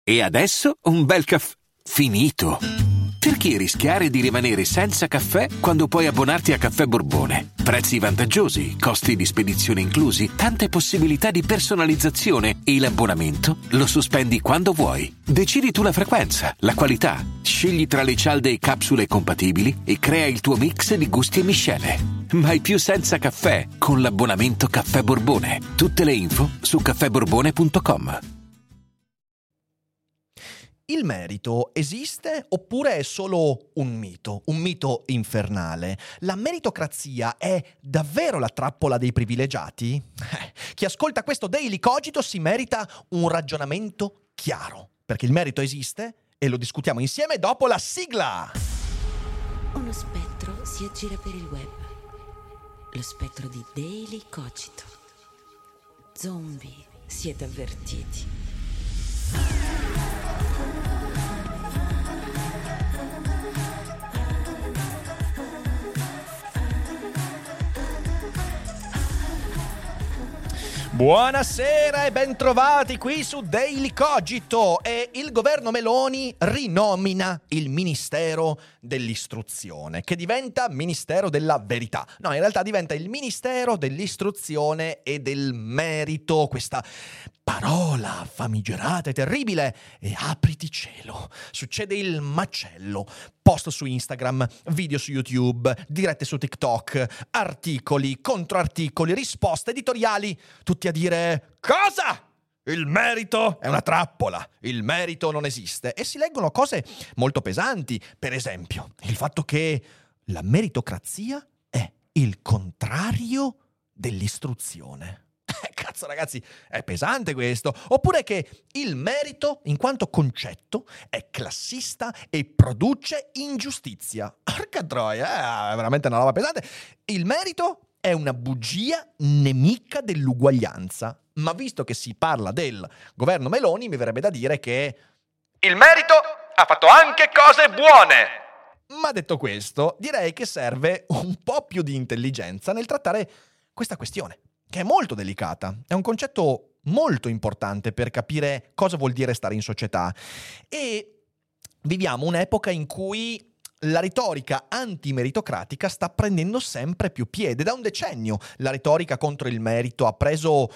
E adesso un bel caffè finito. Perché rischiare di rimanere senza caffè quando puoi abbonarti a Caffè Borbone? Prezzi vantaggiosi, costi di spedizione inclusi, tante possibilità di personalizzazione e l'abbonamento lo sospendi quando vuoi. Decidi tu la frequenza, la qualità, scegli tra le cialde e capsule compatibili e crea il tuo mix di gusti e miscele. Mai più senza caffè con l'abbonamento Caffè Borbone. Tutte le info su caffèborbone.com. Il merito esiste oppure è solo un mito infernale? La meritocrazia è davvero la trappola dei privilegiati? Chi ascolta questo Daily Cogito si merita un ragionamento chiaro, perché il merito esiste e lo discutiamo insieme dopo la sigla! Uno spettro si aggira per il web. Lo spettro di Daily Cogito. Zombie, siete avvertiti. Buonasera e bentrovati qui su Daily Cogito. E il governo Meloni rinomina il Ministero dell'Istruzione, che diventa Ministero della Verità. No, in realtà diventa il Ministero dell'Istruzione e del Merito. Questa parola famigerata e terribile. E apriti cielo, succede il macello. Post su Instagram, video su YouTube, dirette su TikTok, articoli, controarticoli, risposte editoriali, tutti a dire: cosa? Il merito è una trappola, il merito non esiste. E si leggono cose molto pesanti, per esempio il fatto che la meritocrazia è il contrario dell'istruzione. Cazzo ragazzi, è pesante questo. Oppure che il merito, in quanto concetto, è classista e produce ingiustizia. Porca troia, è veramente una roba pesante. Il merito è una bugia nemica dell'uguaglianza. Ma visto che si parla del governo Meloni, mi verrebbe da dire che il merito ha fatto anche cose buone. Ma detto questo, direi che serve un po' più di intelligenza nel trattare questa questione, che è molto delicata. È un concetto molto importante per capire cosa vuol dire stare in società. E viviamo un'epoca in cui la retorica antimeritocratica sta prendendo sempre più piede. Da un decennio la retorica contro il merito ha preso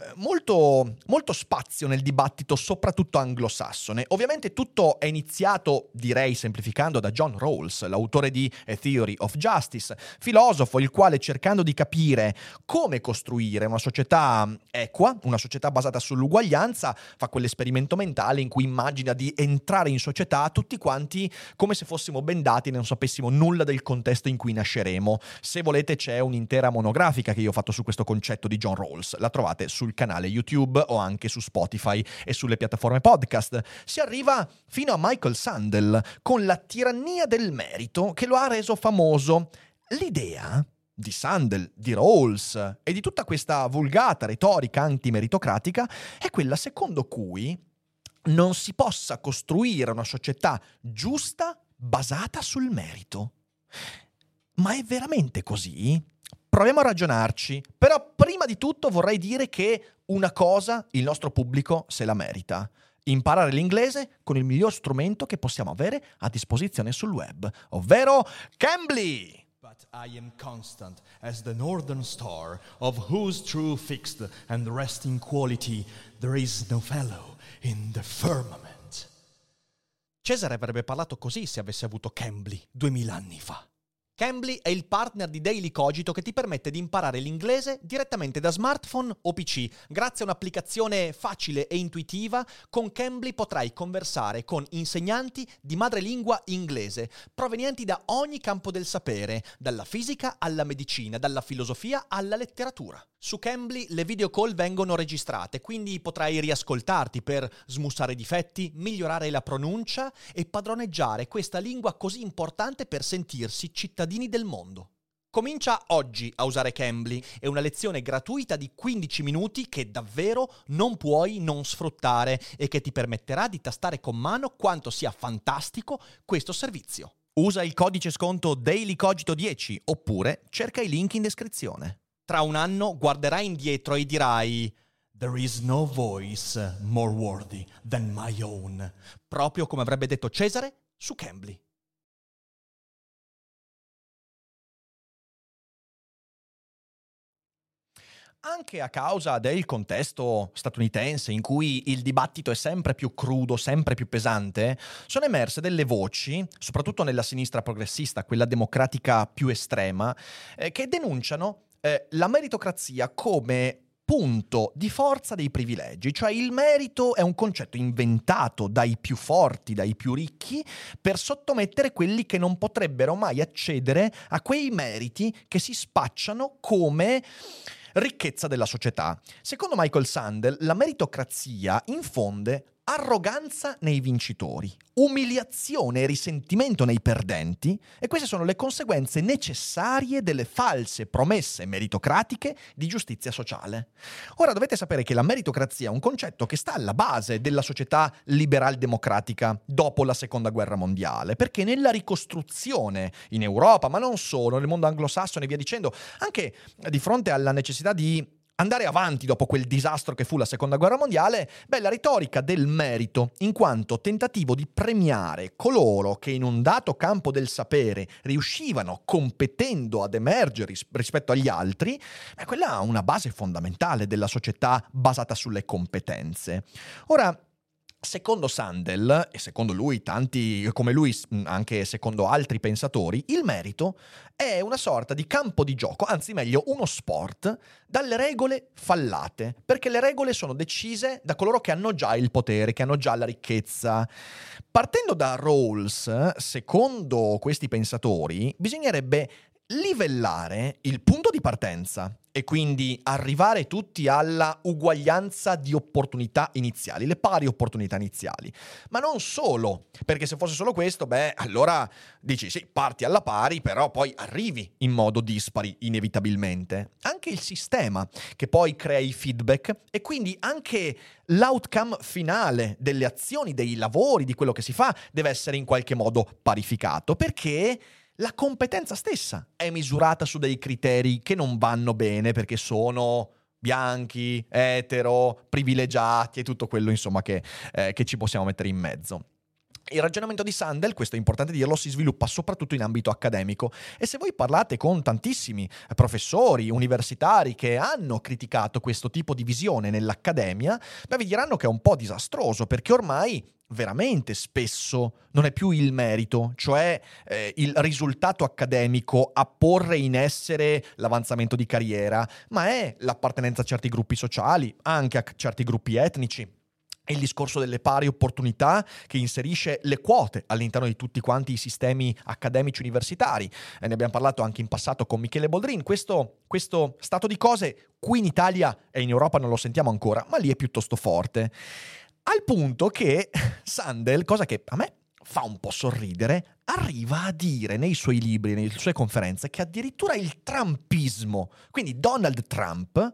molto spazio nel dibattito, soprattutto anglosassone. Ovviamente tutto è iniziato, direi semplificando, da John Rawls, l'autore di A Theory of Justice, filosofo il quale, cercando di capire come costruire una società equa, una società basata sull'uguaglianza, fa quell'esperimento mentale in cui immagina di entrare in società tutti quanti come se fossimo bendati e non sapessimo nulla del contesto in cui nasceremo. Se volete c'è un'intera monografica che io ho fatto su questo concetto di John Rawls, la trovate sul canale YouTube o anche su Spotify e sulle piattaforme podcast. Si arriva fino a Michael Sandel con La tirannia del merito, che lo ha reso famoso. L'idea di Sandel, di Rawls e di tutta questa vulgata retorica antimeritocratica è quella secondo cui non si possa costruire una società giusta basata sul merito. Ma è veramente così? Proviamo a ragionarci. Però prima di tutto vorrei dire che una cosa il nostro pubblico se la merita: imparare l'inglese con il miglior strumento che possiamo avere a disposizione sul web, ovvero Cambly. But I am constant as the northern star, of whose true fixed and resting quality there is no fellow in the firmament. Cesare avrebbe parlato così se avesse avuto Cambly 2000 anni fa. Cambly è il partner di Daily Cogito che ti permette di imparare l'inglese direttamente da smartphone o PC. Grazie a un'applicazione facile e intuitiva, con Cambly potrai conversare con insegnanti di madrelingua inglese, provenienti da ogni campo del sapere, dalla fisica alla medicina, dalla filosofia alla letteratura. Su Cambly le video call vengono registrate, quindi potrai riascoltarti per smussare difetti, migliorare la pronuncia e padroneggiare questa lingua così importante per sentirsi cittadini del mondo. Comincia oggi a usare Cambly, è una lezione gratuita di 15 minuti che davvero non puoi non sfruttare e che ti permetterà di tastare con mano quanto sia fantastico questo servizio. Usa il codice sconto DailyCogito10 oppure cerca i link in descrizione. Tra un anno guarderai indietro e dirai: There is no voice more worthy than my own. Proprio come avrebbe detto Cesare su Cambly. Anche a causa del contesto statunitense in cui il dibattito è sempre più crudo, sempre più pesante, sono emerse delle voci, soprattutto nella sinistra progressista, quella democratica più estrema, che denunciano la meritocrazia come punto di forza dei privilegi, cioè il merito è un concetto inventato dai più forti, dai più ricchi, per sottomettere quelli che non potrebbero mai accedere a quei meriti che si spacciano come ricchezza della società. Secondo Michael Sandel, la meritocrazia infonde arroganza nei vincitori, umiliazione e risentimento nei perdenti, e queste sono le conseguenze necessarie delle false promesse meritocratiche di giustizia sociale. Ora dovete sapere che la meritocrazia è un concetto che sta alla base della società liberal-democratica dopo la Seconda Guerra Mondiale, perché nella ricostruzione in Europa, ma non solo, nel mondo anglosassone e via dicendo, anche di fronte alla necessità di andare avanti dopo quel disastro che fu la Seconda Guerra Mondiale, la retorica del merito, in quanto tentativo di premiare coloro che in un dato campo del sapere riuscivano, competendo, ad emergere rispetto agli altri, quella è una base fondamentale della società basata sulle competenze. Ora, secondo Sandel, e secondo lui tanti come lui, anche secondo altri pensatori, il merito è una sorta di campo di gioco, anzi meglio uno sport, dalle regole fallate, perché le regole sono decise da coloro che hanno già il potere, che hanno già la ricchezza. Partendo da Rawls, secondo questi pensatori, bisognerebbe livellare il punto di partenza e quindi arrivare tutti alla uguaglianza di opportunità iniziali, le pari opportunità iniziali. Ma non solo, perché se fosse solo questo, allora dici sì, parti alla pari, però poi arrivi in modo dispari inevitabilmente. Anche il sistema che poi crea i feedback e quindi anche l'outcome finale delle azioni, dei lavori, di quello che si fa, deve essere in qualche modo parificato, perché la competenza stessa è misurata su dei criteri che non vanno bene perché sono bianchi, etero, privilegiati e tutto quello insomma che ci possiamo mettere in mezzo. Il ragionamento di Sandel, questo è importante dirlo, si sviluppa soprattutto in ambito accademico e se voi parlate con tantissimi professori universitari che hanno criticato questo tipo di visione nell'accademia, vi diranno che è un po' disastroso perché ormai veramente spesso non è più il merito, cioè il risultato accademico a porre in essere l'avanzamento di carriera, ma è l'appartenenza a certi gruppi sociali, anche a certi gruppi etnici. È il discorso delle pari opportunità che inserisce le quote all'interno di tutti quanti i sistemi accademici universitari. Ne abbiamo parlato anche in passato con Michele Boldrin. Questo stato di cose qui in Italia e in Europa non lo sentiamo ancora, ma lì è piuttosto forte. Al punto che Sandel, cosa che a me fa un po' sorridere, arriva a dire nei suoi libri, nelle sue conferenze, che addirittura il trumpismo, quindi Donald Trump,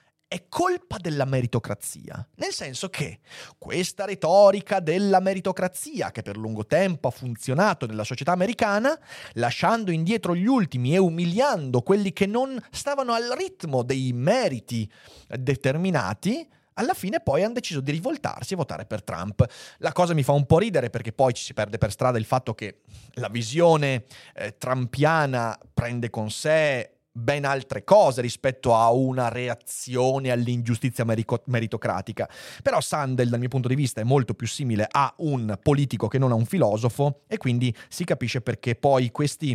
è colpa della meritocrazia, nel senso che questa retorica della meritocrazia, che per lungo tempo ha funzionato nella società americana, lasciando indietro gli ultimi e umiliando quelli che non stavano al ritmo dei meriti determinati, alla fine poi hanno deciso di rivoltarsi e votare per Trump. La cosa mi fa un po' ridere perché poi ci si perde per strada il fatto che la visione trumpiana prende con sé ben altre cose rispetto a una reazione all'ingiustizia meritocratica. Però Sandel, dal mio punto di vista, è molto più simile a un politico che non a un filosofo e quindi si capisce perché poi questi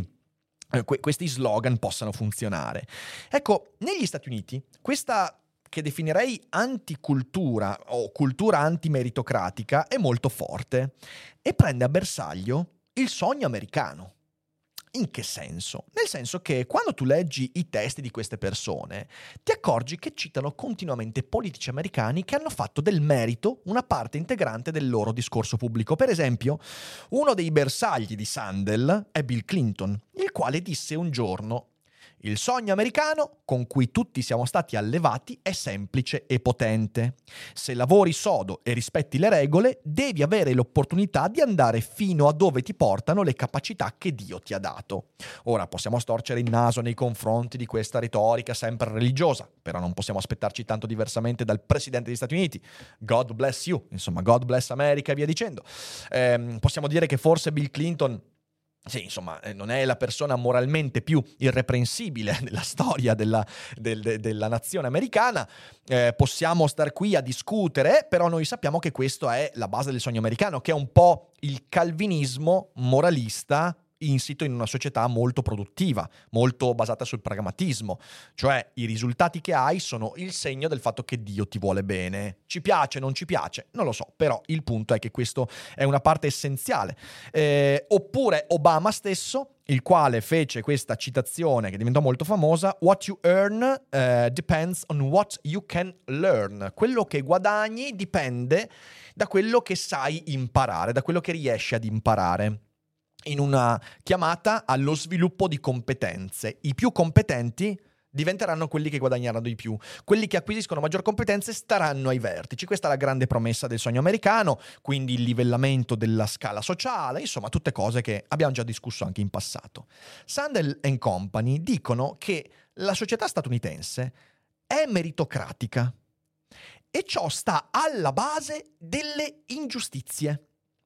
slogan possano funzionare. Ecco, negli Stati Uniti, questa che definirei anticultura o cultura antimeritocratica è molto forte e prende a bersaglio il sogno americano. In che senso? Nel senso che quando tu leggi i testi di queste persone ti accorgi che citano continuamente politici americani che hanno fatto del merito una parte integrante del loro discorso pubblico. Per esempio, uno dei bersagli di Sandel è Bill Clinton, il quale disse un giorno: Il sogno americano, con cui tutti siamo stati allevati, è semplice e potente. Se lavori sodo e rispetti le regole, devi avere l'opportunità di andare fino a dove ti portano le capacità che Dio ti ha dato. Ora, possiamo storcere il naso nei confronti di questa retorica sempre religiosa, però non possiamo aspettarci tanto diversamente dal Presidente degli Stati Uniti. God bless you, insomma, God bless America e via dicendo. Possiamo dire che forse Bill Clinton, sì, insomma, non è la persona moralmente più irreprensibile della storia della nazione americana. Possiamo star qui a discutere, però noi sappiamo che questo è la base del sogno americano, che è un po' il calvinismo moralista insito in una società molto produttiva, molto basata sul pragmatismo, cioè i risultati che hai sono il segno del fatto che Dio ti vuole bene. Ci piace, non ci piace? Non lo so, però il punto è che questo è una parte essenziale. Oppure Obama stesso, il quale fece questa citazione che diventò molto famosa: "What you earn depends on what you can learn". Quello che guadagni dipende da quello che sai imparare, da quello che riesci ad imparare, in una chiamata allo sviluppo di competenze. I più competenti diventeranno quelli che guadagneranno di più. Quelli che acquisiscono maggior competenze staranno ai vertici. Questa è la grande promessa del sogno americano, quindi il livellamento della scala sociale, insomma tutte cose che abbiamo già discusso anche in passato. Sandel & Company dicono che la società statunitense è meritocratica e ciò sta alla base delle ingiustizie.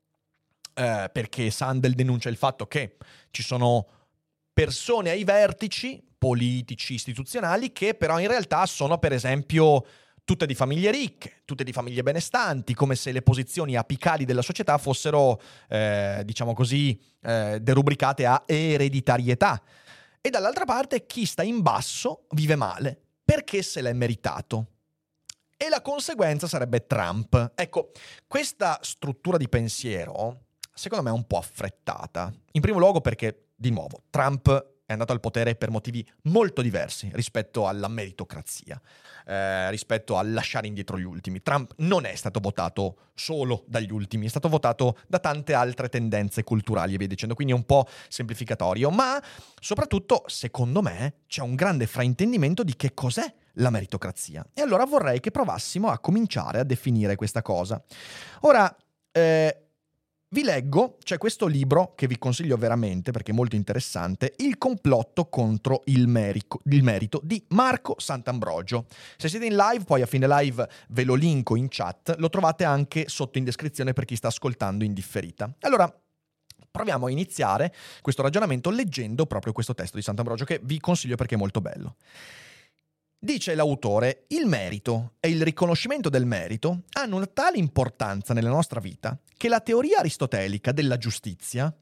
Perché Sandel denuncia il fatto che ci sono persone ai vertici politici, istituzionali, che però in realtà sono, per esempio, tutte di famiglie ricche, tutte di famiglie benestanti, come se le posizioni apicali della società fossero, diciamo così, derubricate a ereditarietà. E dall'altra parte chi sta in basso vive male, perché se l'è meritato. E la conseguenza sarebbe Trump. Ecco, questa struttura di pensiero secondo me è un po' affrettata. In primo luogo perché, di nuovo, Trump è andato al potere per motivi molto diversi rispetto alla meritocrazia, rispetto al lasciare indietro gli ultimi. Trump non è stato votato solo dagli ultimi, è stato votato da tante altre tendenze culturali e via dicendo, quindi è un po' semplificatorio, ma soprattutto, secondo me, c'è un grande fraintendimento di che cos'è la meritocrazia. E allora vorrei che provassimo a cominciare a definire questa cosa. Ora, vi leggo, c'è questo libro che vi consiglio veramente perché è molto interessante, Il complotto contro il merito di Marco Sant'Ambrogio. Se siete in live, poi a fine live ve lo linko in chat, lo trovate anche sotto in descrizione per chi sta ascoltando in differita. Allora, proviamo a iniziare questo ragionamento leggendo proprio questo testo di Sant'Ambrogio che vi consiglio perché è molto bello. Dice l'autore: il merito e il riconoscimento del merito hanno una tale importanza nella nostra vita che la teoria aristotelica della giustizia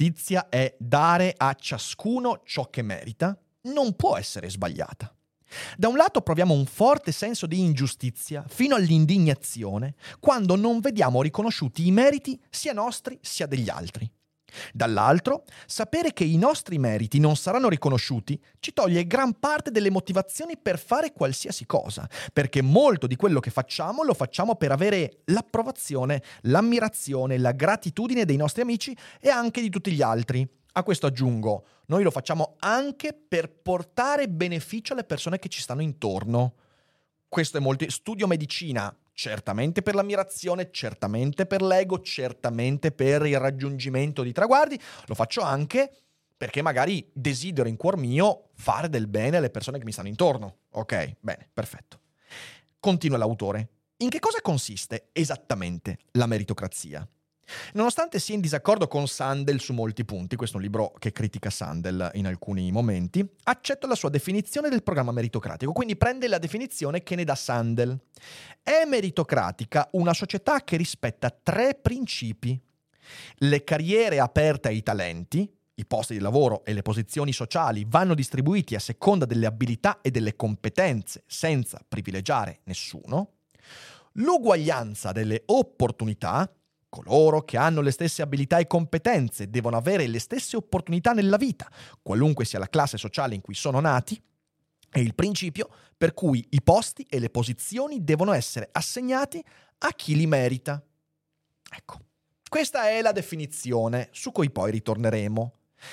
è dare a ciascuno ciò che merita, non può essere sbagliata. Da un lato proviamo un forte senso di ingiustizia fino all'indignazione quando non vediamo riconosciuti i meriti sia nostri sia degli altri. Dall'altro, sapere che i nostri meriti non saranno riconosciuti ci toglie gran parte delle motivazioni per fare qualsiasi cosa, perché molto di quello che facciamo lo facciamo per avere l'approvazione, l'ammirazione, la gratitudine dei nostri amici e anche di tutti gli altri. A questo aggiungo, noi lo facciamo anche per portare beneficio alle persone che ci stanno intorno. Questo è molto. Studio medicina, certamente per l'ammirazione, certamente per l'ego, certamente per il raggiungimento di traguardi. Lo faccio anche perché magari desidero in cuor mio fare del bene alle persone che mi stanno intorno. Ok, bene, perfetto. Continua l'autore. In che cosa consiste esattamente la meritocrazia? Nonostante sia in disaccordo con Sandel su molti punti, questo è un libro che critica Sandel in alcuni momenti, accetto la sua definizione del programma meritocratico, quindi prende la definizione che ne dà Sandel. È meritocratica una società che rispetta 3 principi: le carriere aperte ai talenti, i posti di lavoro e le posizioni sociali vanno distribuiti a seconda delle abilità e delle competenze senza privilegiare nessuno, l'uguaglianza delle opportunità. Coloro che hanno le stesse abilità e competenze devono avere le stesse opportunità nella vita, qualunque sia la classe sociale in cui sono nati, e il principio per cui i posti e le posizioni devono essere assegnati a chi li merita. Ecco, questa è la definizione su cui poi ritorneremo.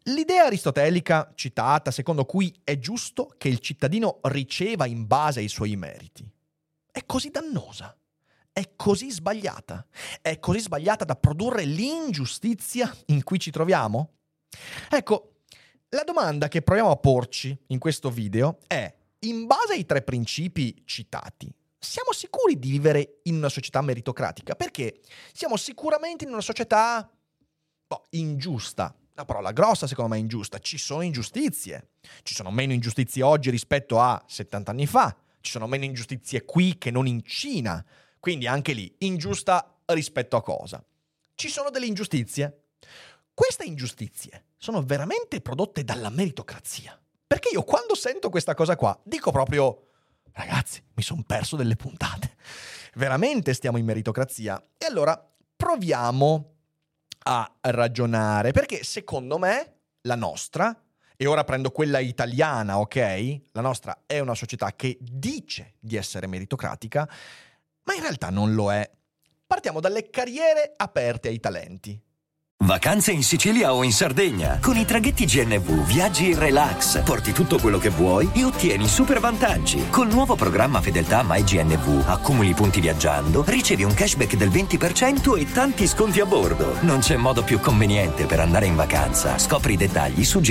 L'idea aristotelica citata, secondo cui è giusto che il cittadino riceva in base ai suoi meriti, è così dannosa, è così sbagliata da produrre l'ingiustizia in cui ci troviamo? Ecco, la domanda che proviamo a porci in questo video è: in base ai 3 principi citati, siamo sicuri di vivere in una società meritocratica? Perché siamo sicuramente in una società ingiusta. La parola grossa secondo me è ingiusta. Ci sono ingiustizie. Ci sono meno ingiustizie oggi rispetto a 70 anni fa. Ci sono meno ingiustizie qui che non in Cina. Quindi anche lì, ingiusta rispetto a cosa? Ci sono delle ingiustizie. Queste ingiustizie sono veramente prodotte dalla meritocrazia. Perché io quando sento questa cosa qua dico proprio: ragazzi, mi sono perso delle puntate. Veramente stiamo in meritocrazia? E allora proviamo a ragionare, perché secondo me la nostra, e ora prendo quella italiana, ok? La nostra è una società che dice di essere meritocratica, ma in realtà non lo è. Partiamo dalle carriere aperte ai talenti. Vacanze in Sicilia o in Sardegna. Con i traghetti GNV viaggi in relax, porti tutto quello che vuoi e ottieni super vantaggi. Col nuovo programma Fedeltà MyGNV accumuli punti viaggiando, ricevi un cashback del 20% e tanti sconti a bordo. Non c'è modo più conveniente per andare in vacanza. Scopri i dettagli su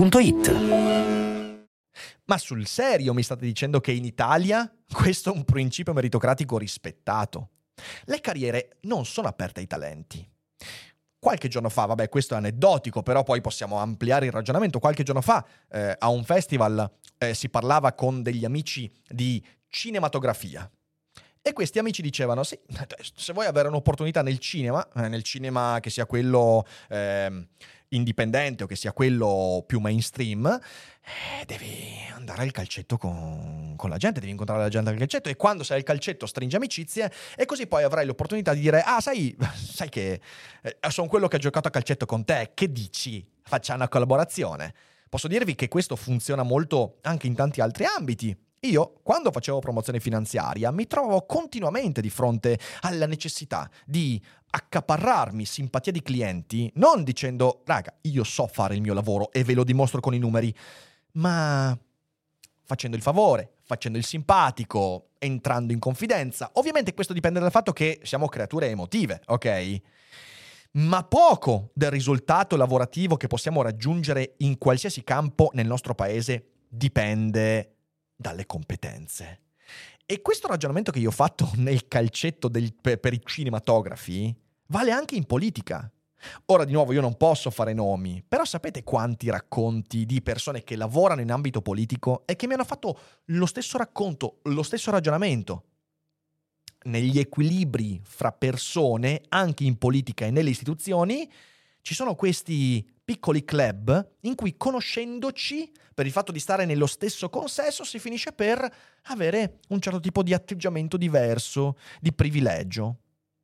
gnv.it. Ma sul serio mi state dicendo che in Italia questo è un principio meritocratico rispettato? Le carriere non sono aperte ai talenti. Qualche giorno fa, vabbè, questo è aneddotico, però poi possiamo ampliare il ragionamento. Qualche giorno fa a un festival si parlava con degli amici di cinematografia e questi amici dicevano: sì, se vuoi avere un'opportunità nel cinema che sia quello indipendente o che sia quello più mainstream, devi andare al calcetto con la gente, devi incontrare la gente al calcetto, e quando sei al calcetto stringi amicizie e così poi avrai l'opportunità di dire: ah, sai che sono quello che ha giocato a calcetto con te, che dici? Facciamo una collaborazione. Posso dirvi che questo funziona molto anche in tanti altri ambiti. Io, quando facevo promozione finanziaria, mi trovavo continuamente di fronte alla necessità di accaparrarmi simpatia di clienti, non dicendo: raga, io so fare il mio lavoro e ve lo dimostro con i numeri, ma facendo il favore, facendo il simpatico, entrando in confidenza. Ovviamente questo dipende dal fatto che siamo creature emotive, ok? Ma poco del risultato lavorativo che possiamo raggiungere in qualsiasi campo nel nostro paese dipende dalle competenze. E questo ragionamento che io ho fatto nel calcetto per i cinematografi vale anche in politica. Ora, di nuovo, io non posso fare nomi, però sapete quanti racconti di persone che lavorano in ambito politico e che mi hanno fatto lo stesso racconto, lo stesso ragionamento? Negli equilibri fra persone, anche in politica e nelle istituzioni, ci sono questi piccoli club in cui, conoscendoci, per il fatto di stare nello stesso consesso, si finisce per avere un certo tipo di atteggiamento diverso, di privilegio.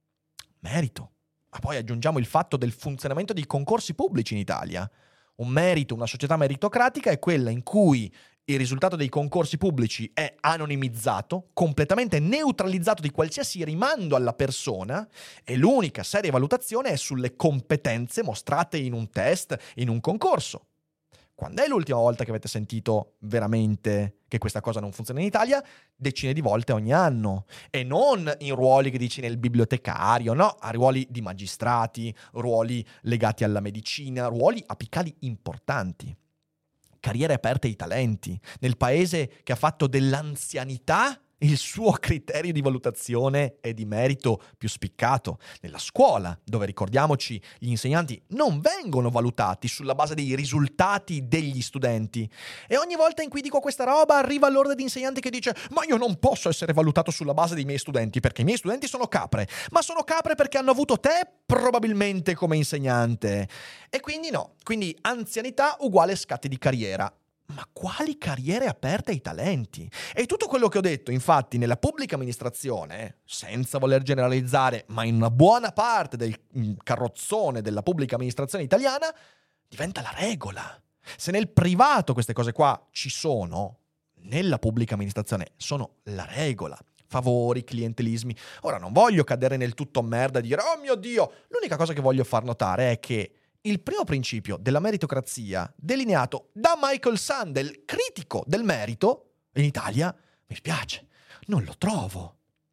Merito. Ma poi aggiungiamo il fatto del funzionamento dei concorsi pubblici in Italia. Un merito, una società meritocratica è quella in cui il risultato dei concorsi pubblici è anonimizzato, completamente neutralizzato di qualsiasi rimando alla persona, e l'unica seria valutazione è sulle competenze mostrate in un test, in un concorso. Quando è l'ultima volta che avete sentito veramente che questa cosa non funziona in Italia? Decine di volte ogni anno. E non in ruoli che dici nel bibliotecario, no, a ruoli di magistrati, ruoli legati alla medicina, ruoli apicali importanti. Carriere aperte ai talenti. Nel paese che ha fatto dell'anzianità il suo criterio di valutazione e di merito più spiccato. Nella scuola, dove, ricordiamoci, gli insegnanti non vengono valutati sulla base dei risultati degli studenti. E ogni volta in cui dico questa roba arriva l'ordine di insegnanti che dice: ma io non posso essere valutato sulla base dei miei studenti, perché i miei studenti sono capre. Ma sono capre perché hanno avuto te probabilmente come insegnante. E quindi no. Quindi anzianità uguale scatti di carriera. Ma quali carriere aperte ai talenti? E tutto quello che ho detto, infatti, nella pubblica amministrazione, senza voler generalizzare, ma in una buona parte del carrozzone della pubblica amministrazione italiana, diventa la regola. Se nel privato queste cose qua ci sono, nella pubblica amministrazione sono la regola. Favori, clientelismi. Ora, non voglio cadere nel tutto merda e dire: oh mio Dio! L'unica cosa che voglio far notare è che il primo principio della meritocrazia delineato da Michael Sandel, critico del merito, in Italia, mi spiace, non lo trovo.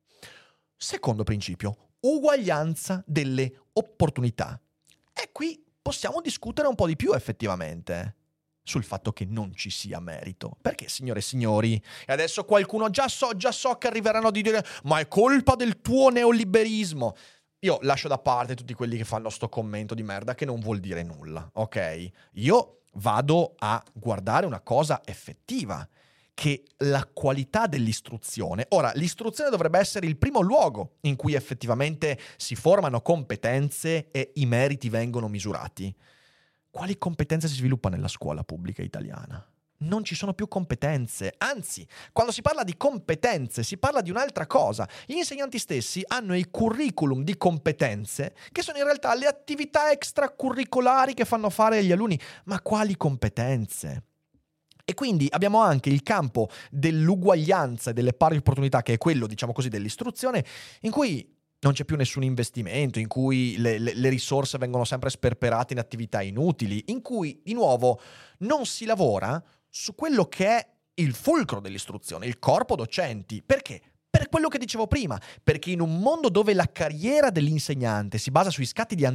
Secondo principio, uguaglianza delle opportunità. E qui possiamo discutere un po' di più effettivamente sul fatto che non ci sia merito. Perché, signore e signori, e adesso qualcuno già so che arriveranno a dire ma è colpa del tuo neoliberismo. Io lascio da parte tutti quelli che fanno sto commento di merda che non vuol dire nulla, ok? Io vado a guardare una cosa effettiva, che la qualità dell'istruzione. Ora, l'istruzione dovrebbe essere il primo luogo in cui effettivamente si formano competenze e i meriti vengono misurati. Quali competenze si sviluppano nella scuola pubblica italiana? Non ci sono più competenze. Anzi, quando si parla di competenze, si parla di un'altra cosa. Gli insegnanti stessi hanno i curriculum di competenze, che sono in realtà le attività extracurricolari che fanno fare agli alunni. Ma quali competenze? E quindi abbiamo anche il campo dell'uguaglianza e delle pari opportunità, che è quello, diciamo così, dell'istruzione, in cui non c'è più nessun investimento, in cui le risorse vengono sempre sperperate in attività inutili, in cui, di nuovo, non si lavora su quello che è il fulcro dell'istruzione, il corpo docenti. Perché? Per quello che dicevo prima, perché in un mondo dove la carriera dell'insegnante si basa su scatti di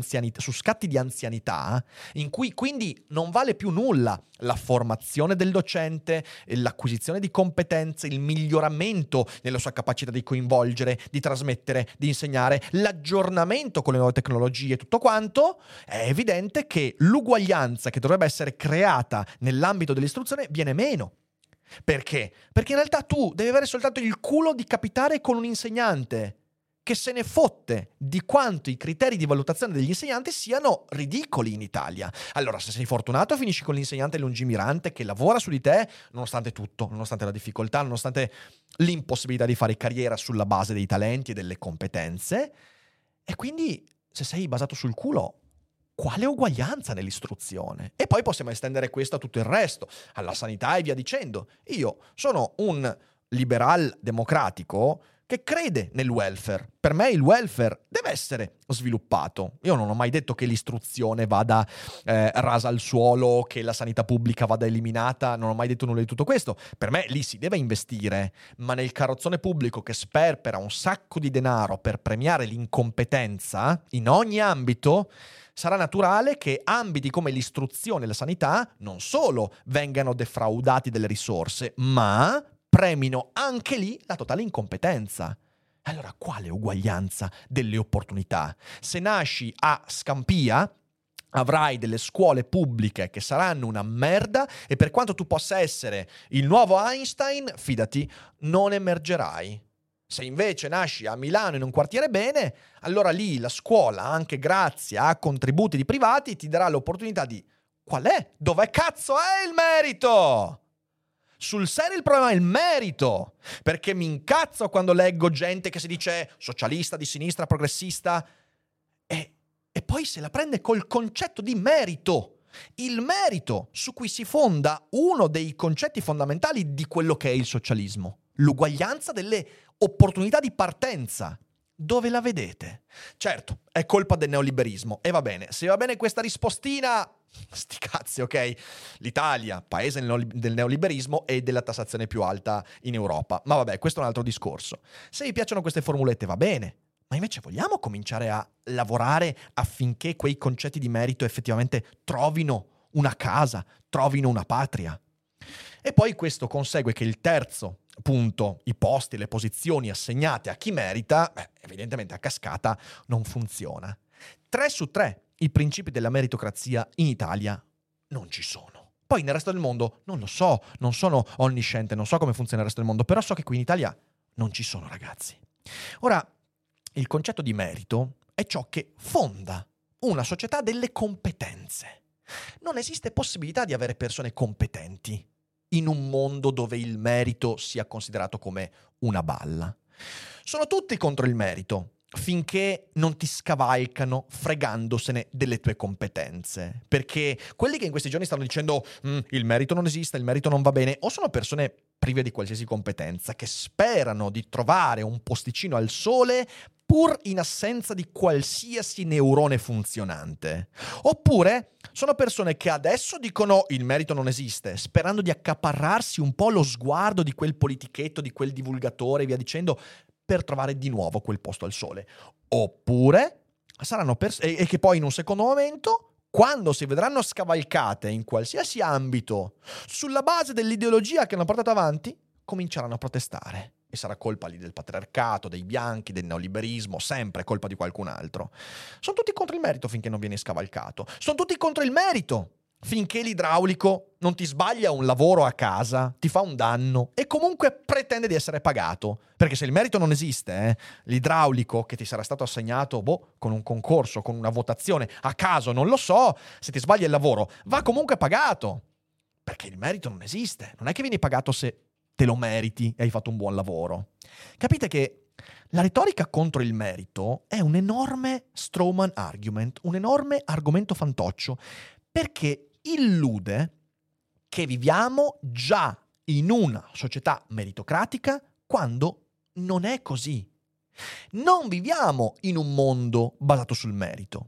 anzianità, in cui quindi non vale più nulla la formazione del docente, l'acquisizione di competenze, il miglioramento nella sua capacità di coinvolgere, di trasmettere, di insegnare, l'aggiornamento con le nuove tecnologie, tutto quanto, è evidente che l'uguaglianza che dovrebbe essere creata nell'ambito dell'istruzione viene meno. Perché? Perché in realtà tu devi avere soltanto il culo di capitare con un insegnante che se ne fotte di quanto i criteri di valutazione degli insegnanti siano ridicoli in Italia. Allora, se sei fortunato, finisci con l'insegnante lungimirante che lavora su di te, nonostante tutto, nonostante la difficoltà, nonostante l'impossibilità di fare carriera sulla base dei talenti e delle competenze. E quindi, se sei basato sul culo, quale uguaglianza nell'istruzione? E poi possiamo estendere questo a tutto il resto, alla sanità e via dicendo. Io sono un liberal democratico che crede nel welfare. Per me il welfare deve essere sviluppato. Io non ho mai detto che l'istruzione vada rasa al suolo, che la sanità pubblica vada eliminata, non ho mai detto nulla di tutto questo. Per me lì si deve investire, ma nel carrozzone pubblico che sperpera un sacco di denaro per premiare l'incompetenza in ogni ambito, sarà naturale che ambiti come l'istruzione e la sanità non solo vengano defraudati delle risorse, ma premino anche lì la totale incompetenza. Allora, quale uguaglianza delle opportunità? Se nasci a Scampia, avrai delle scuole pubbliche che saranno una merda e per quanto tu possa essere il nuovo Einstein, fidati, non emergerai. Se invece nasci a Milano in un quartiere bene, allora lì la scuola, anche grazie a contributi di privati, ti darà l'opportunità di... Qual è? Dov'è cazzo è il merito? Sul serio il problema è il merito, perché mi incazzo quando leggo gente che si dice socialista, di sinistra, progressista, e poi se la prende col concetto di merito. Il merito su cui si fonda uno dei concetti fondamentali di quello che è il socialismo, l'uguaglianza delle opportunità di partenza. Dove la vedete? Certo, è colpa del neoliberismo. E va bene, se va bene questa rispostina, sti cazzi, ok? L'Italia, paese del neoliberismo e della tassazione più alta in Europa. Ma vabbè, questo è un altro discorso. Se vi piacciono queste formulette va bene, ma invece vogliamo cominciare a lavorare affinché quei concetti di merito effettivamente trovino una casa, trovino una patria. E poi questo consegue che il terzo punto, i posti, le posizioni assegnate a chi merita, evidentemente a cascata non funziona. 3 su 3 i principi della meritocrazia in Italia non ci sono. Poi nel resto del mondo non lo so, non sono onnisciente, non so come funziona il resto del mondo, però so che qui in Italia non ci sono, ragazzi. Ora, il concetto di merito è ciò che fonda una società delle competenze. Non esiste possibilità di avere persone competenti in un mondo dove il merito sia considerato come una balla. Sono tutti contro il merito, finché non ti scavalcano fregandosene delle tue competenze. Perché quelli che in questi giorni stanno dicendo il merito non esiste, il merito non va bene, o sono persone prive di qualsiasi competenza, che sperano di trovare un posticino al sole pur in assenza di qualsiasi neurone funzionante. Oppure sono persone che adesso dicono il merito non esiste, sperando di accaparrarsi un po' lo sguardo di quel politichetto, di quel divulgatore e via dicendo, per trovare di nuovo quel posto al sole. Oppure saranno e che poi in un secondo momento, quando si vedranno scavalcate in qualsiasi ambito sulla base dell'ideologia che hanno portato avanti, cominceranno a protestare. E sarà colpa lì del patriarcato, dei bianchi, del neoliberismo, sempre colpa di qualcun altro. Sono tutti contro il merito finché non viene scavalcato. Sono tutti contro il merito finché l'idraulico non ti sbaglia un lavoro a casa, ti fa un danno e comunque pretende di essere pagato. Perché se il merito non esiste, l'idraulico che ti sarà stato assegnato con un concorso, con una votazione, a caso, non lo so, se ti sbaglia il lavoro, va comunque pagato. Perché il merito non esiste. Non è che vieni pagato se te lo meriti e hai fatto un buon lavoro. Capite che la retorica contro il merito è un enorme strawman argument, un enorme argomento fantoccio, perché illude che viviamo già in una società meritocratica quando non è così. Non viviamo in un mondo basato sul merito.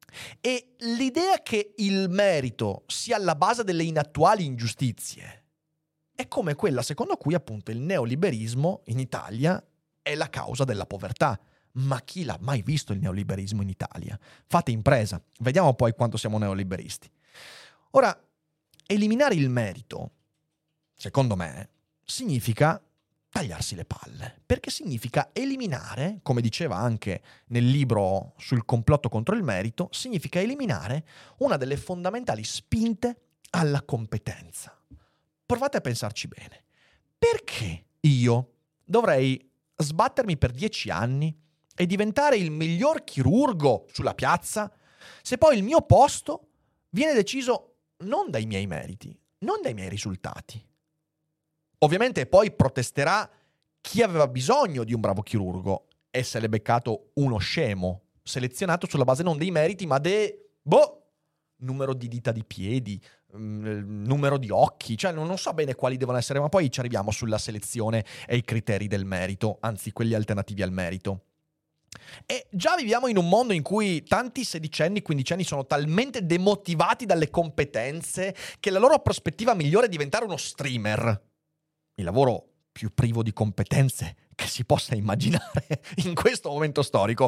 E l'idea che il merito sia alla base delle inattuali ingiustizie è come quella secondo cui appunto il neoliberismo in Italia è la causa della povertà. Ma chi l'ha mai visto il neoliberismo in Italia? Fate impresa, vediamo poi quanto siamo neoliberisti. Ora, eliminare il merito, secondo me, significa tagliarsi le palle, perché significa eliminare, come diceva anche nel libro sul complotto contro il merito, significa eliminare una delle fondamentali spinte alla competenza. Provate a pensarci bene. Perché io dovrei sbattermi per 10 anni e diventare il miglior chirurgo sulla piazza se poi il mio posto viene deciso non dai miei meriti, non dai miei risultati? Ovviamente poi protesterà chi aveva bisogno di un bravo chirurgo e se l'è beccato uno scemo, selezionato sulla base non dei meriti ma numero di dita di piedi, numero di occhi, cioè non so bene quali devono essere, ma poi ci arriviamo sulla selezione e i criteri del merito, anzi quelli alternativi al merito. E già viviamo in un mondo in cui tanti sedicenni, quindicenni sono talmente demotivati dalle competenze che la loro prospettiva migliore è diventare uno streamer. Il lavoro più privo di competenze che si possa immaginare in questo momento storico.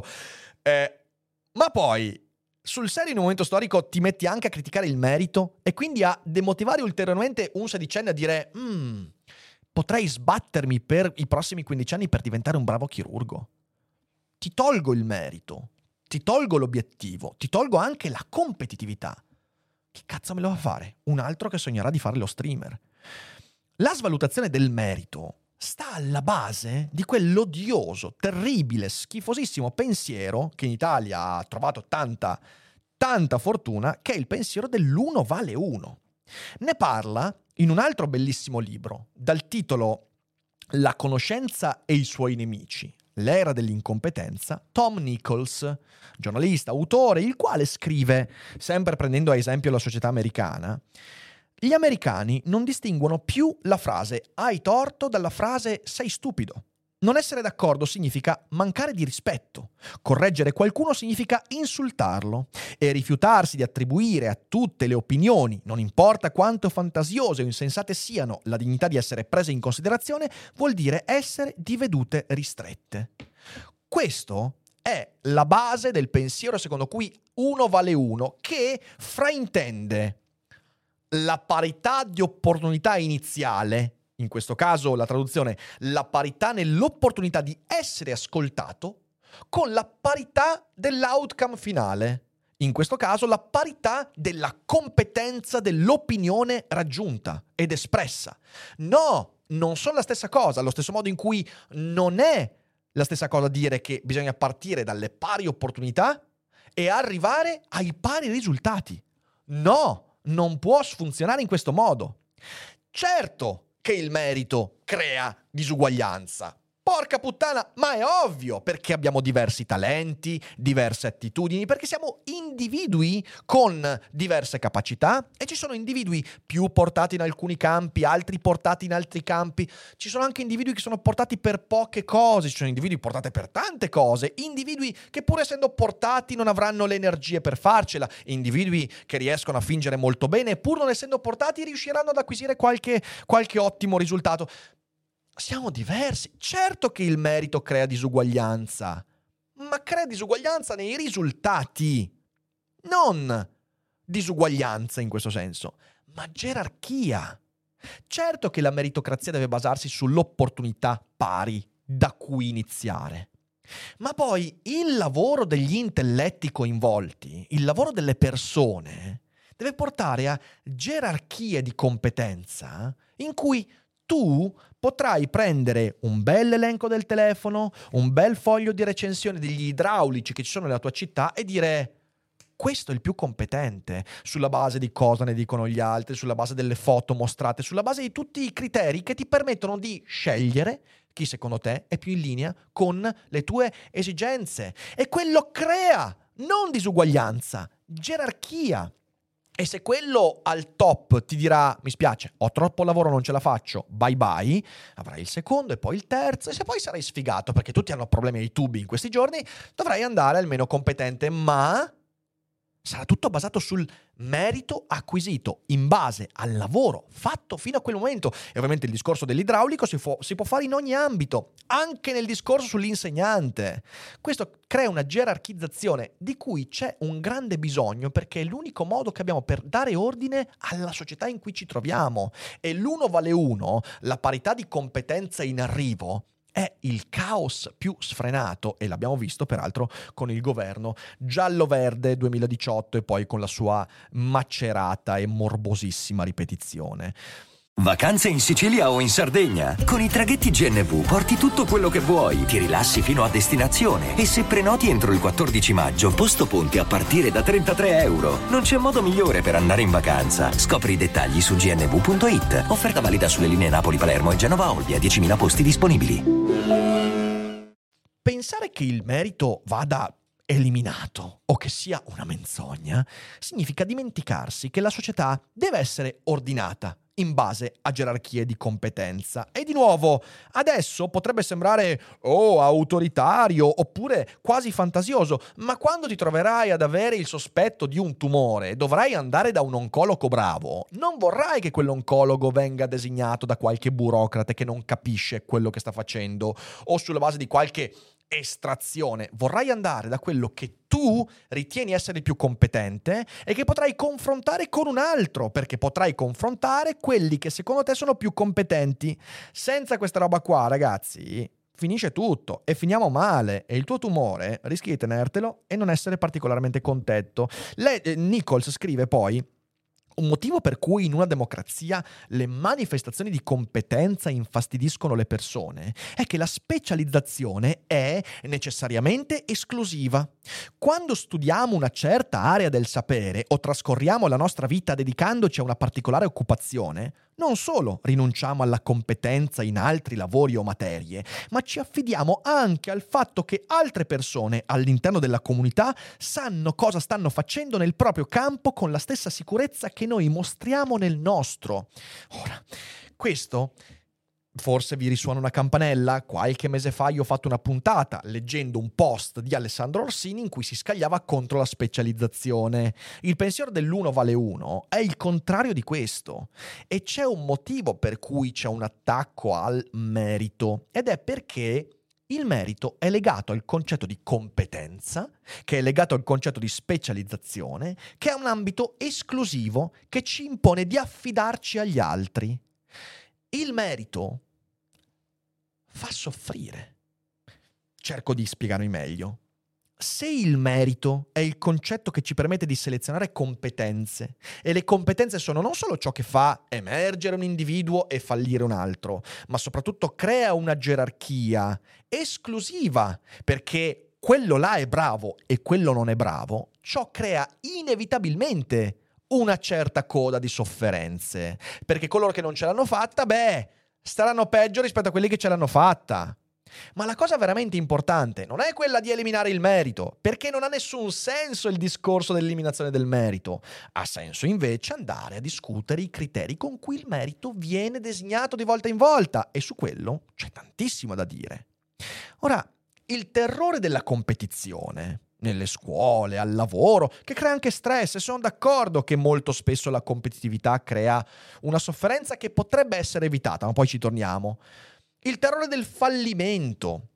Ma poi, sul serio in un momento storico ti metti anche a criticare il merito e quindi a demotivare ulteriormente un sedicenne a dire potrei sbattermi per i prossimi 15 anni per diventare un bravo chirurgo. Ti tolgo il merito, ti tolgo l'obiettivo, ti tolgo anche la competitività. Chi cazzo me lo fa fare? Un altro che sognerà di fare lo streamer. La svalutazione del merito sta alla base di quell'odioso, terribile, schifosissimo pensiero che in Italia ha trovato tanta fortuna, che è il pensiero dell'uno vale uno. Ne parla in un altro bellissimo libro, dal titolo La conoscenza e i suoi nemici, l'era dell'incompetenza, Tom Nichols, giornalista, autore, il quale scrive, sempre prendendo a esempio la società americana, gli americani non distinguono più la frase hai torto dalla frase sei stupido. Non essere d'accordo significa mancare di rispetto. Correggere qualcuno significa insultarlo. E rifiutarsi di attribuire a tutte le opinioni, non importa quanto fantasiose o insensate siano, la dignità di essere prese in considerazione, vuol dire essere di vedute ristrette. Questo è la base del pensiero secondo cui uno vale uno, che fraintende la parità di opportunità iniziale, in questo caso la traduzione, la parità nell'opportunità di essere ascoltato, con la parità dell'outcome finale, in questo caso la parità della competenza dell'opinione raggiunta ed espressa. No, non sono la stessa cosa, allo stesso modo in cui non è la stessa cosa dire che bisogna partire dalle pari opportunità e arrivare ai pari risultati. No! Non può funzionare in questo modo. Certo che il merito crea disuguaglianza, Porca puttana, ma è ovvio, perché abbiamo diversi talenti, diverse attitudini, perché siamo individui con diverse capacità e ci sono individui più portati in alcuni campi, altri portati in altri campi. Ci sono anche individui che sono portati per poche cose, ci sono individui portati per tante cose, individui che pur essendo portati non avranno le energie per farcela, individui che riescono a fingere molto bene e pur non essendo portati riusciranno ad acquisire qualche ottimo risultato. Siamo diversi. Certo che il merito crea disuguaglianza, ma crea disuguaglianza nei risultati, non disuguaglianza in questo senso, ma gerarchia. Certo che la meritocrazia deve basarsi sull'opportunità pari da cui iniziare. Ma poi il lavoro degli intelletti coinvolti, il lavoro delle persone, deve portare a gerarchie di competenza in cui tu potrai prendere un bel elenco del telefono, un bel foglio di recensione degli idraulici che ci sono nella tua città e dire: questo è il più competente, sulla base di cosa ne dicono gli altri, sulla base delle foto mostrate, sulla base di tutti i criteri che ti permettono di scegliere chi secondo te è più in linea con le tue esigenze. E quello crea non disuguaglianza, gerarchia. E se quello al top ti dirà: mi spiace, ho troppo lavoro, non ce la faccio, bye bye, avrai il secondo e poi il terzo, e se poi sarai sfigato perché tutti hanno problemi ai tubi in questi giorni, dovrai andare al meno competente, ma sarà tutto basato sul merito acquisito in base al lavoro fatto fino a quel momento. E ovviamente il discorso dell'idraulico si può fare in ogni ambito, anche nel discorso sull'insegnante. Questo crea una gerarchizzazione di cui c'è un grande bisogno, perché è l'unico modo che abbiamo per dare ordine alla società in cui ci troviamo. E l'uno vale uno, la parità di competenza in arrivo, è il caos più sfrenato, e l'abbiamo visto peraltro con il governo giallo-verde 2018 e poi con la sua macerata e morbosissima ripetizione. Vacanze in Sicilia o in Sardegna? Con i traghetti GNV porti tutto quello che vuoi, ti rilassi fino a destinazione e se prenoti entro il 14 maggio, posto ponti a partire da €33. Non c'è modo migliore per andare in vacanza. Scopri i dettagli su gnv.it. Offerta valida sulle linee Napoli-Palermo e Genova-Olbia, 10.000 posti disponibili. Pensare che il merito vada eliminato o che sia una menzogna significa dimenticarsi che la società deve essere ordinata in base a gerarchie di competenza. E di nuovo, adesso potrebbe sembrare autoritario oppure quasi fantasioso, ma quando ti troverai ad avere il sospetto di un tumore, dovrai andare da un oncologo bravo. Non vorrai che quell'oncologo venga designato da qualche burocrate che non capisce quello che sta facendo o sulla base di qualche estrazione. Vorrai andare da quello che tu ritieni essere il più competente e che potrai confrontare con un altro, perché potrai confrontare quelli che secondo te sono più competenti. Senza questa roba qua, ragazzi, finisce tutto e finiamo male, e il tuo tumore rischi di tenertelo e non essere particolarmente contento. Nichols scrive poi: un motivo per cui in una democrazia le manifestazioni di competenza infastidiscono le persone è che la specializzazione è necessariamente esclusiva. Quando studiamo una certa area del sapere o trascorriamo la nostra vita dedicandoci a una particolare occupazione, non solo rinunciamo alla competenza in altri lavori o materie, ma ci affidiamo anche al fatto che altre persone all'interno della comunità sanno cosa stanno facendo nel proprio campo con la stessa sicurezza che noi mostriamo nel nostro. Ora, questo forse vi risuona una campanella. Qualche mese fa io ho fatto una puntata leggendo un post di Alessandro Orsini in cui si scagliava contro la specializzazione. Il pensiero dell'uno vale uno è il contrario di questo, e c'è un motivo per cui c'è un attacco al merito, ed è perché il merito è legato al concetto di competenza, che è legato al concetto di specializzazione, che è un ambito esclusivo che ci impone di affidarci agli altri. Il merito fa soffrire. Cerco di spiegarmi meglio. Se il merito è il concetto che ci permette di selezionare competenze, e le competenze sono non solo ciò che fa emergere un individuo e fallire un altro, ma soprattutto crea una gerarchia esclusiva, perché quello là è bravo e quello non è bravo, ciò crea inevitabilmente una certa coda di sofferenze, perché coloro che non ce l'hanno fatta, staranno peggio rispetto a quelli che ce l'hanno fatta. Ma la cosa veramente importante non è quella di eliminare il merito, perché non ha nessun senso il discorso dell'eliminazione del merito. Ha senso invece andare a discutere i criteri con cui il merito viene designato di volta in volta, e su quello c'è tantissimo da dire. Ora, il terrore della competizione nelle scuole, al lavoro, che crea anche stress, e sono d'accordo che molto spesso la competitività crea una sofferenza che potrebbe essere evitata, ma poi ci torniamo. Il terrore del fallimento,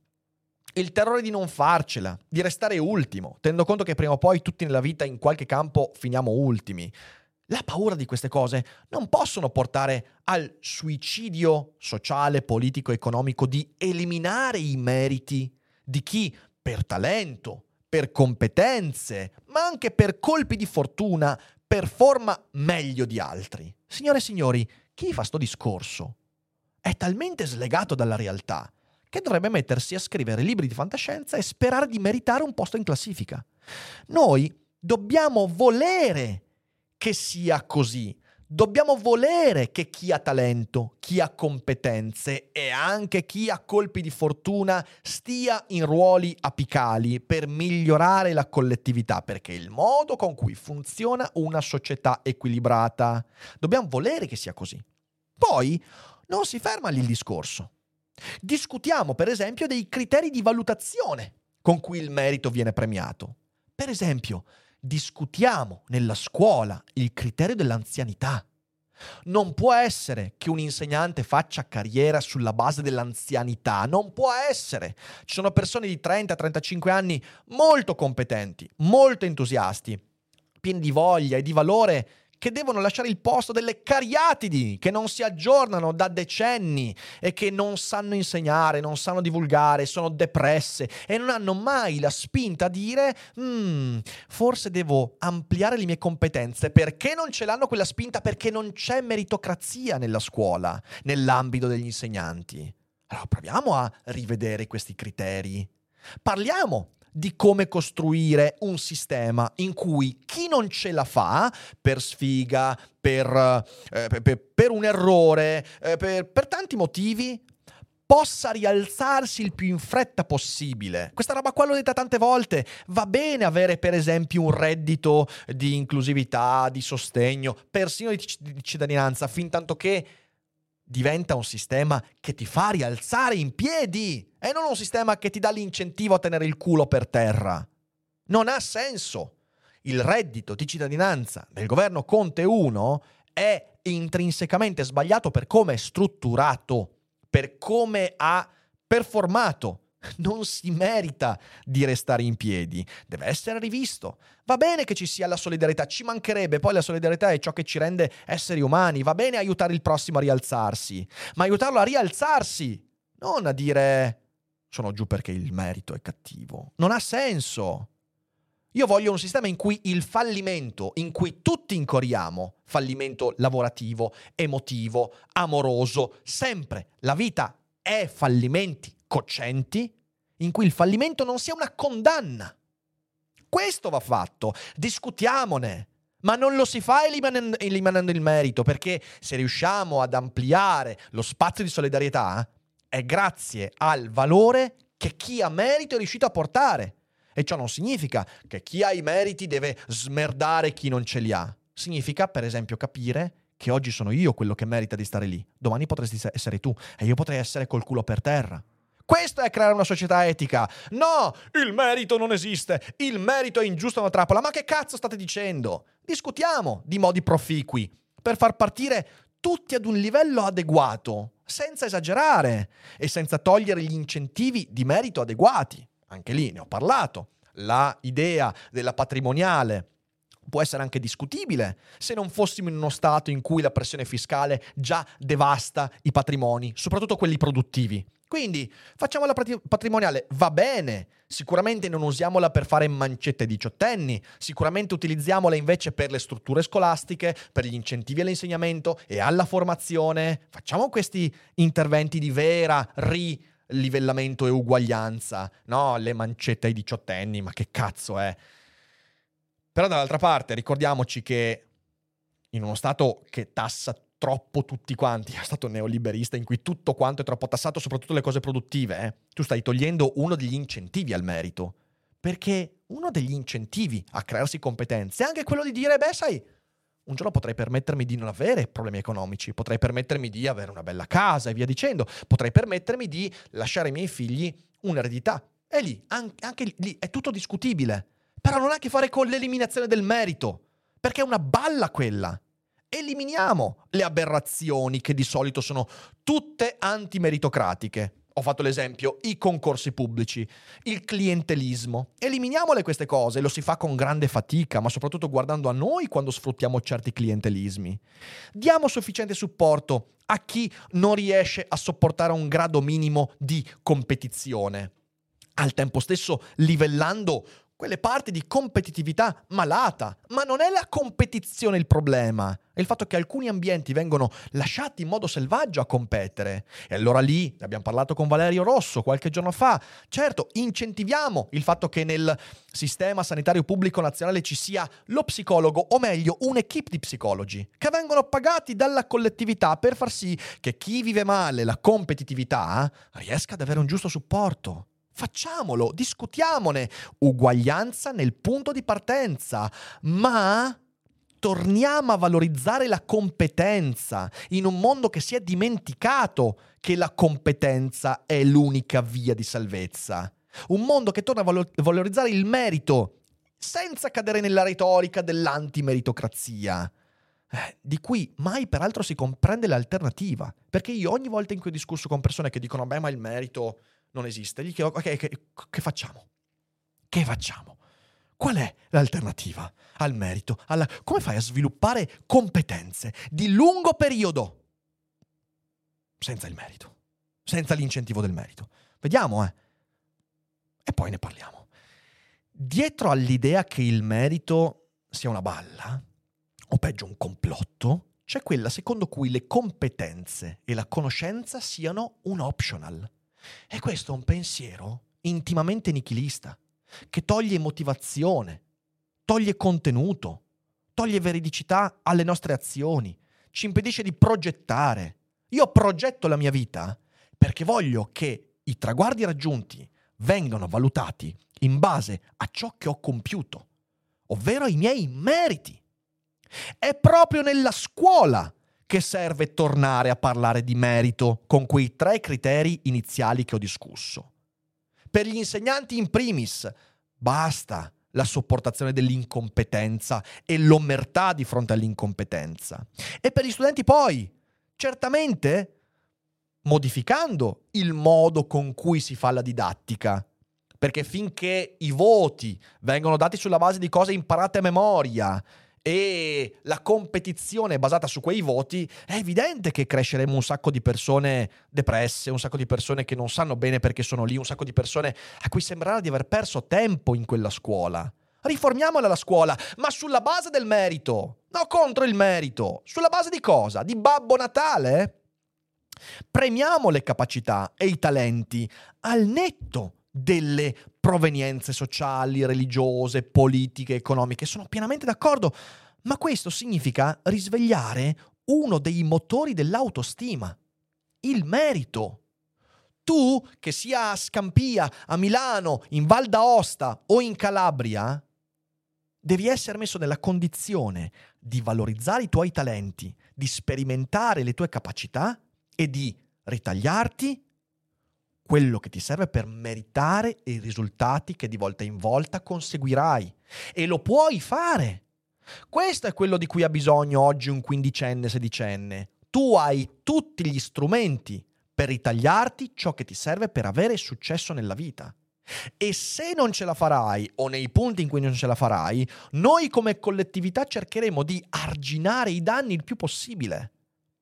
il terrore di non farcela, di restare ultimo, tenendo conto che prima o poi tutti nella vita in qualche campo finiamo ultimi. La paura di queste cose non possono portare al suicidio sociale, politico, economico di eliminare i meriti di chi per talento, per competenze, ma anche per colpi di fortuna, performa meglio di altri. Signore e signori, chi fa sto discorso è talmente slegato dalla realtà che dovrebbe mettersi a scrivere libri di fantascienza e sperare di meritare un posto in classifica. Noi dobbiamo volere che sia così. Dobbiamo volere che chi ha talento, chi ha competenze e anche chi ha colpi di fortuna stia in ruoli apicali per migliorare la collettività, perché è il modo con cui funziona una società equilibrata. Dobbiamo volere che sia così. Poi non si ferma lì il discorso. Discutiamo, per esempio, dei criteri di valutazione con cui il merito viene premiato. Per esempio, discutiamo nella scuola il criterio dell'anzianità. Non può essere che un insegnante faccia carriera sulla base dell'anzianità, non può essere. Ci sono persone di 30-35 anni molto competenti, molto entusiasti, pieni di voglia e di valore, che devono lasciare il posto delle cariatidi, che non si aggiornano da decenni e che non sanno insegnare, non sanno divulgare, sono depresse e non hanno mai la spinta a dire forse devo ampliare le mie competenze. Perché non ce l'hanno quella spinta? Perché non c'è meritocrazia nella scuola, nell'ambito degli insegnanti. Allora proviamo a rivedere questi criteri. Parliamo di come costruire un sistema in cui chi non ce la fa per sfiga, per un errore, per tanti motivi, possa rialzarsi il più in fretta possibile. Questa roba qua l'ho detta tante volte. Va bene avere, per esempio, un reddito di inclusività, di sostegno, persino di cittadinanza, fin tanto che diventa un sistema che ti fa rialzare in piedi e non un sistema che ti dà l'incentivo a tenere il culo per terra. Non ha senso. Il reddito di cittadinanza del governo Conte 1 è intrinsecamente sbagliato per come è strutturato, per come ha performato. Non si merita di restare in piedi, deve essere rivisto. Va bene che ci sia la solidarietà, ci mancherebbe, poi la solidarietà è ciò che ci rende esseri umani. Va bene aiutare il prossimo a rialzarsi, ma aiutarlo a rialzarsi, non a dire sono giù perché il merito è cattivo. Non ha senso. Io voglio un sistema in cui il fallimento, in cui tutti incorriamo, fallimento lavorativo, emotivo, amoroso, sempre la vita è fallimenti cocenti, in cui il fallimento non sia una condanna. Questo va fatto, discutiamone, ma non lo si fa eliminando il merito, perché se riusciamo ad ampliare lo spazio di solidarietà è grazie al valore che chi ha merito è riuscito a portare. E ciò non significa che chi ha i meriti deve smerdare chi non ce li ha. Significa, per esempio, capire che oggi sono io quello che merita di stare lì, domani potresti essere tu e io potrei essere col culo per terra. Questo è creare una società etica. No, il merito non esiste, il merito è ingiusto, è una trappola. Ma che cazzo state dicendo? Discutiamo di modi proficui per far partire tutti ad un livello adeguato, senza esagerare e senza togliere gli incentivi di merito adeguati. Anche lì ne ho parlato. La idea della patrimoniale può essere anche discutibile se non fossimo in uno stato in cui la pressione fiscale già devasta i patrimoni, soprattutto quelli produttivi. Quindi facciamo la patrimoniale, va bene, sicuramente non usiamola per fare mancette ai diciottenni, sicuramente utilizziamola invece per le strutture scolastiche, per gli incentivi all'insegnamento e alla formazione. Facciamo questi interventi di vera livellamento e uguaglianza, no? Le mancette ai diciottenni, ma che cazzo è? Però dall'altra parte ricordiamoci che in uno Stato che tassa troppo tutti quanti, è stato neoliberista in cui tutto quanto è troppo tassato, soprattutto le cose produttive, tu stai togliendo uno degli incentivi al merito. Perché uno degli incentivi a crearsi competenze è anche quello di dire, sai, un giorno potrei permettermi di non avere problemi economici, potrei permettermi di avere una bella casa e via dicendo, potrei permettermi di lasciare ai miei figli un'eredità. E lì, anche lì, è tutto discutibile. Però non ha a che fare con l'eliminazione del merito, perché è una balla quella. Eliminiamo le aberrazioni che di solito sono tutte antimeritocratiche. Ho fatto l'esempio, i concorsi pubblici, il clientelismo. Eliminiamole queste cose, lo si fa con grande fatica, ma soprattutto guardando a noi quando sfruttiamo certi clientelismi. Diamo sufficiente supporto a chi non riesce a sopportare un grado minimo di competizione. Al tempo stesso livellando quelle parti di competitività malata. Ma non è la competizione il problema, è il fatto che alcuni ambienti vengono lasciati in modo selvaggio a competere. E allora lì, ne abbiamo parlato con Valerio Rosso qualche giorno fa, certo, incentiviamo il fatto che nel sistema sanitario pubblico nazionale ci sia lo psicologo, o meglio, un'equipe di psicologi, che vengono pagati dalla collettività per far sì che chi vive male la competitività riesca ad avere un giusto supporto. Facciamolo, discutiamone, uguaglianza nel punto di partenza, ma torniamo a valorizzare la competenza in un mondo che si è dimenticato che la competenza è l'unica via di salvezza. Un mondo che torna a valorizzare il merito senza cadere nella retorica dell'antimeritocrazia, di cui mai peraltro si comprende l'alternativa. Perché io ogni volta in cui ho discusso con persone che dicono ma il merito non esiste, gli chiedo che facciamo? Che facciamo? Qual è l'alternativa al merito? Come fai a sviluppare competenze di lungo periodo senza il merito, senza l'incentivo del merito? Vediamo, e poi ne parliamo. Dietro all'idea che il merito sia una balla, o peggio un complotto, c'è quella secondo cui le competenze e la conoscenza siano un optional. E questo è un pensiero intimamente nichilista, che toglie motivazione, toglie contenuto, toglie veridicità alle nostre azioni, ci impedisce di progettare. Io progetto la mia vita perché voglio che i traguardi raggiunti vengano valutati in base a ciò che ho compiuto, ovvero ai miei meriti. È proprio nella scuola che serve tornare a parlare di merito con quei 3 criteri iniziali che ho discusso. Per gli insegnanti in primis, basta la sopportazione dell'incompetenza e l'omertà di fronte all'incompetenza. E per gli studenti poi, certamente modificando il modo con cui si fa la didattica. Perché finché i voti vengono dati sulla base di cose imparate a memoria e la competizione è basata su quei voti, è evidente che cresceremo un sacco di persone depresse, un sacco di persone che non sanno bene perché sono lì, un sacco di persone a cui sembrerà di aver perso tempo in quella scuola. Riformiamola la scuola, ma sulla base del merito, no contro il merito. Sulla base di cosa? Di Babbo Natale? Premiamo le capacità e i talenti al netto delle provenienze sociali, religiose, politiche, economiche. Sono pienamente d'accordo, ma questo significa risvegliare uno dei motori dell'autostima, il merito. Tu, che sia a Scampia, a Milano, in Val d'Aosta o in Calabria, devi essere messo nella condizione di valorizzare i tuoi talenti, di sperimentare le tue capacità e di ritagliarti quello che ti serve per meritare i risultati che di volta in volta conseguirai. E lo puoi fare. Questo è quello di cui ha bisogno oggi un 15enne, 16enne. Tu hai tutti gli strumenti per ritagliarti ciò che ti serve per avere successo nella vita. E se non ce la farai, o nei punti in cui non ce la farai, noi come collettività cercheremo di arginare i danni il più possibile.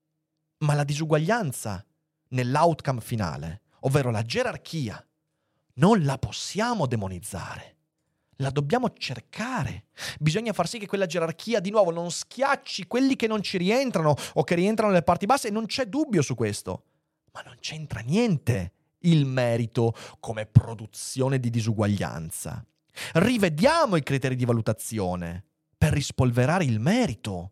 Ma la disuguaglianza nell'outcome finale, ovvero la gerarchia, non la possiamo demonizzare. La dobbiamo cercare. Bisogna far sì che quella gerarchia, di nuovo, non schiacci quelli che non ci rientrano o che rientrano nelle parti basse, e non c'è dubbio su questo. Ma non c'entra niente il merito come produzione di disuguaglianza. Rivediamo i criteri di valutazione per rispolverare il merito,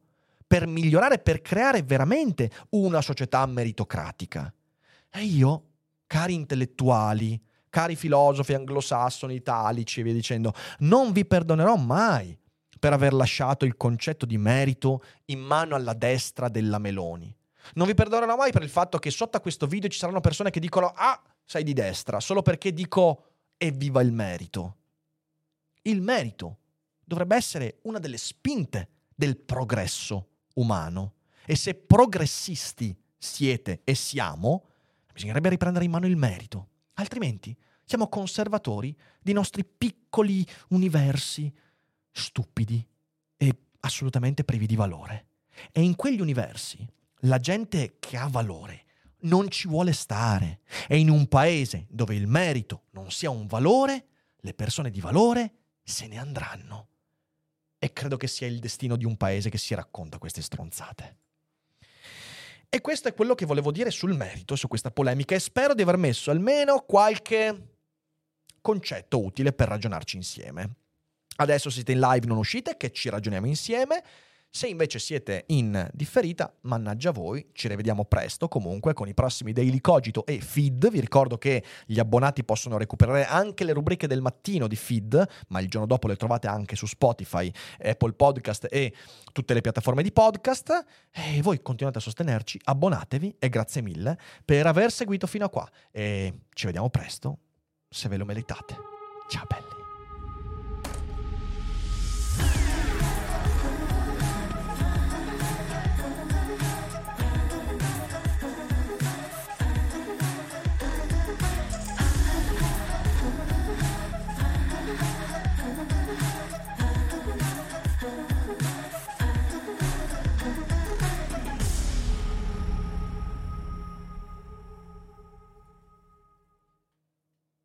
per migliorare, per creare veramente una società meritocratica. E io, cari intellettuali, cari filosofi anglosassoni, italici e via dicendo, non vi perdonerò mai per aver lasciato il concetto di merito in mano alla destra della Meloni. Non vi perdonerò mai per il fatto che sotto a questo video ci saranno persone che dicono «Ah, sei di destra», solo perché dico «Evviva il merito». Il merito dovrebbe essere una delle spinte del progresso umano. E se progressisti siete e siamo, bisognerebbe riprendere in mano il merito. Altrimenti siamo conservatori di nostri piccoli universi stupidi e assolutamente privi di valore. E in quegli universi la gente che ha valore non ci vuole stare. E in un paese dove il merito non sia un valore, le persone di valore se ne andranno. E credo che sia il destino di un paese che si racconta queste stronzate. E questo è quello che volevo dire sul merito, su questa polemica, e spero di aver messo almeno qualche concetto utile per ragionarci insieme. Adesso siete in live, non uscite, che ci ragioniamo insieme. Se invece siete in differita, mannaggia voi, ci rivediamo presto comunque con i prossimi Daily Cogito e Feed. Vi ricordo che gli abbonati possono recuperare anche le rubriche del mattino di Feed, ma il giorno dopo le trovate anche su Spotify, Apple Podcast e tutte le piattaforme di podcast. E voi continuate a sostenerci, abbonatevi e grazie mille per aver seguito fino a qua. E ci vediamo presto, se ve lo meritate. Ciao belli.